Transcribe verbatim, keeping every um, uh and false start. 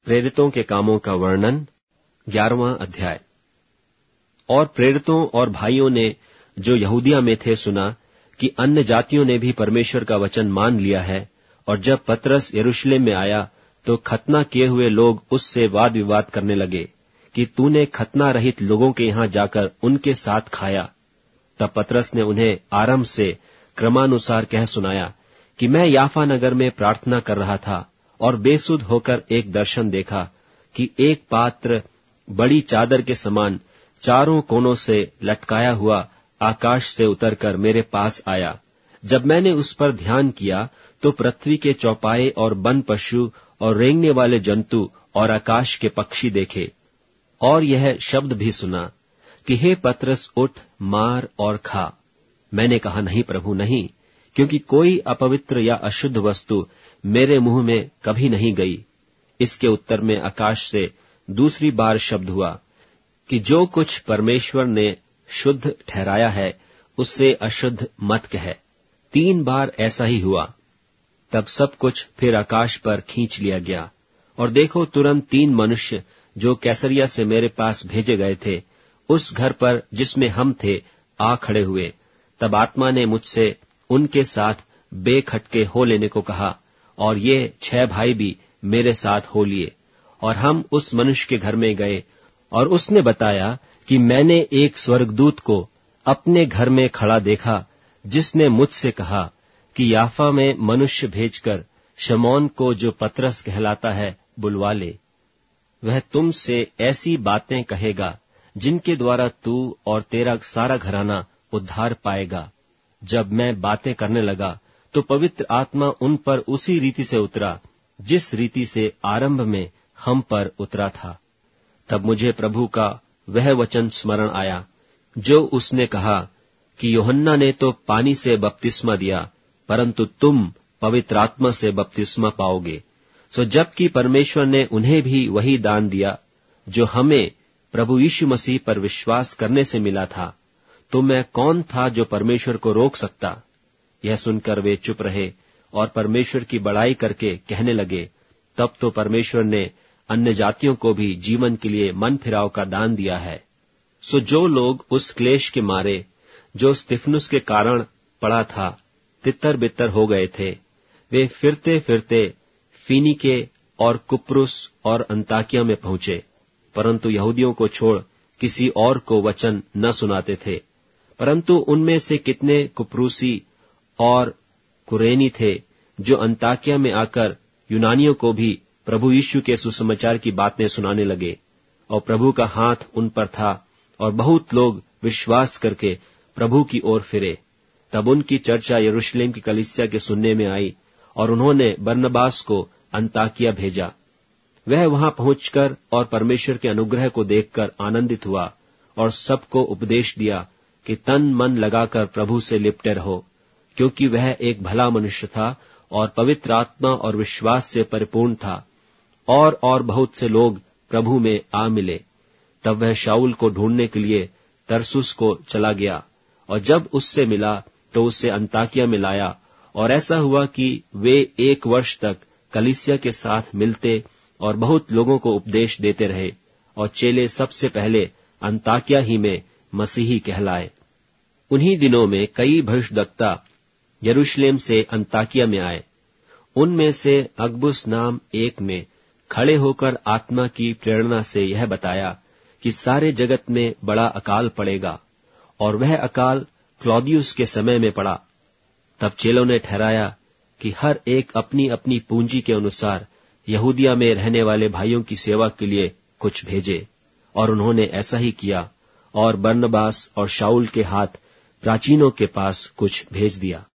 प्रेरितों के कामों का वर्णन, ग्यारहवां अध्याय। और प्रेरितों और भाइयों ने जो यहूदिया में थे सुना कि अन्य जातियों ने भी परमेश्वर का वचन मान लिया है, और जब पतरस यरूशलेम में आया तो खतना किए हुए लोग उससे वाद विवाद करने लगे कि तूने खतना रहित लोगों के यहां जाकर उनके साथ खाया। तब पतरस ने उन्हें आरंभ से क्रमानुसार कह सुनाया कि मैं याफा नगर में प्रार्थना कर रहा था और बेसुध होकर एक दर्शन देखा कि एक पात्र बड़ी चादर के समान चारों कोनों से लटकाया हुआ आकाश से उतरकर मेरे पास आया। जब मैंने उस पर ध्यान किया तो पृथ्वी के चौपाए और वन पशु और रेंगने वाले जंतु और आकाश के पक्षी देखे, और यह शब्द भी सुना कि हे पतरस, उठ, मार और खा। मैंने कहा, नहीं प्रभु, नहीं, क्योंकि कोई अपवित्र या अशुद्ध वस्तु मेरे मुंह में कभी नहीं गई। इसके उत्तर में आकाश से दूसरी बार शब्द हुआ कि जो कुछ परमेश्वर ने शुद्ध ठहराया है उससे अशुद्ध मत कह। तीन बार ऐसा ही हुआ। तब सब कुछ फिर आकाश पर खींच लिया गया, और देखो, तुरंत तीन मनुष्य जो कैसरिया से मेरे पास भेजे गए थे उस घर पर जिसमें हम थे आ खड़े हुए। तब आत्मा ने मुझसे उनके साथ बेखटके हो लेने को कहा, और ये छह भाई भी मेरे साथ हो लिए। और हम उस मनुष्य के घर में गए, और उसने बताया कि मैंने एक स्वर्गदूत को अपने घर में खड़ा देखा, जिसने मुझसे कहा कि याफा में मनुष्य भेजकर शमौन को, जो पतरस कहलाता है, बुलवा ले। वह तुमसे ऐसी बातें कहेगा जिनके द्वारा तू और तेरा सारा घराना उद्धार पाएगा। जब मैं बातें करने लगा तो पवित्र आत्मा उन पर उसी रीति से उतरा जिस रीति से आरंभ में हम पर उतरा था। तब मुझे प्रभु का वह वचन स्मरण आया जो उसने कहा कि यूहन्ना ने तो पानी से बपतिस्मा दिया, परंतु तुम पवित्र आत्मा से बपतिस्मा पाओगे। सो जबकि परमेश्वर ने उन्हें भी वही दान दिया जो हमें प्रभु यीशु मसीह पर विश्वास करने से मिला था, तो मैं कौन था जो परमेश्वर को रोक सकता। यह सुनकर वे चुप रहे और परमेश्वर की बड़ाई करके कहने लगे, तब तो परमेश्वर ने अन्य जातियों को भी जीवन के लिए मन फिराव का दान दिया है। सो जो लोग उस क्लेश के मारे जो स्तिफनुस के कारण पड़ा था तितर बितर हो गए थे, वे फिरते फिरते फीनीके और कुप्रुस और अंताकिया में पहुंचे, परंतु यहूदियों को छोड़ किसी और को वचन न सुनाते थे। परंतु उनमें से कितने कुप्रुसी और कुरेनी थे जो अंताकिया में आकर यूनानियों को भी प्रभु यीशु के सुसमाचार की बातें सुनाने लगे, और प्रभु का हाथ उन पर था, और बहुत लोग विश्वास करके प्रभु की ओर फिरे। तब उनकी चर्चा यरूशलेम की कलीसिया के सुनने में आई, और उन्होंने बरनबास को अंताकिया भेजा। वह वहां पहुंचकर और परमेश्वर के अनुग्रह को देखकर आनंदित हुआ, और सबको उपदेश दिया कि तन मन लगाकर प्रभु से लिपटे रहो, क्योंकि वह एक भला मनुष्य था और पवित्र आत्मा और विश्वास से परिपूर्ण था। और और बहुत से लोग प्रभु में आ मिले। तब वह शाऊल को ढूंढने के लिए तरसुस को चला गया, और जब उससे मिला तो उसे अंताकिया में लाया। और ऐसा हुआ कि वे एक वर्ष तक कलीसिया के साथ मिलते और बहुत लोगों को उपदेश देते रहे, और चेले सबसे पहले अंताकिया ही में मसीही कहलाए। उन्हीं दिनों में कई भविष्यद्वक्ता यरूशलेम से अंताकिया में आए। उनमें से अगबुस नाम एक ने खड़े होकर आत्मा की प्रेरणा से यह बताया कि सारे जगत में बड़ा अकाल पड़ेगा, और वह अकाल क्लौदियुस के समय में पड़ा। तब चेलों ने ठहराया कि हर एक अपनी अपनी पूंजी के अनुसार यहूदिया में रहने वाले भाइयों की सेवा के लिए कुछ भेजे, और उन्होंने ऐसा ही किया, और बरनबास और शाऊल के हाथ प्राचीनों के पास कुछ भेज दिया।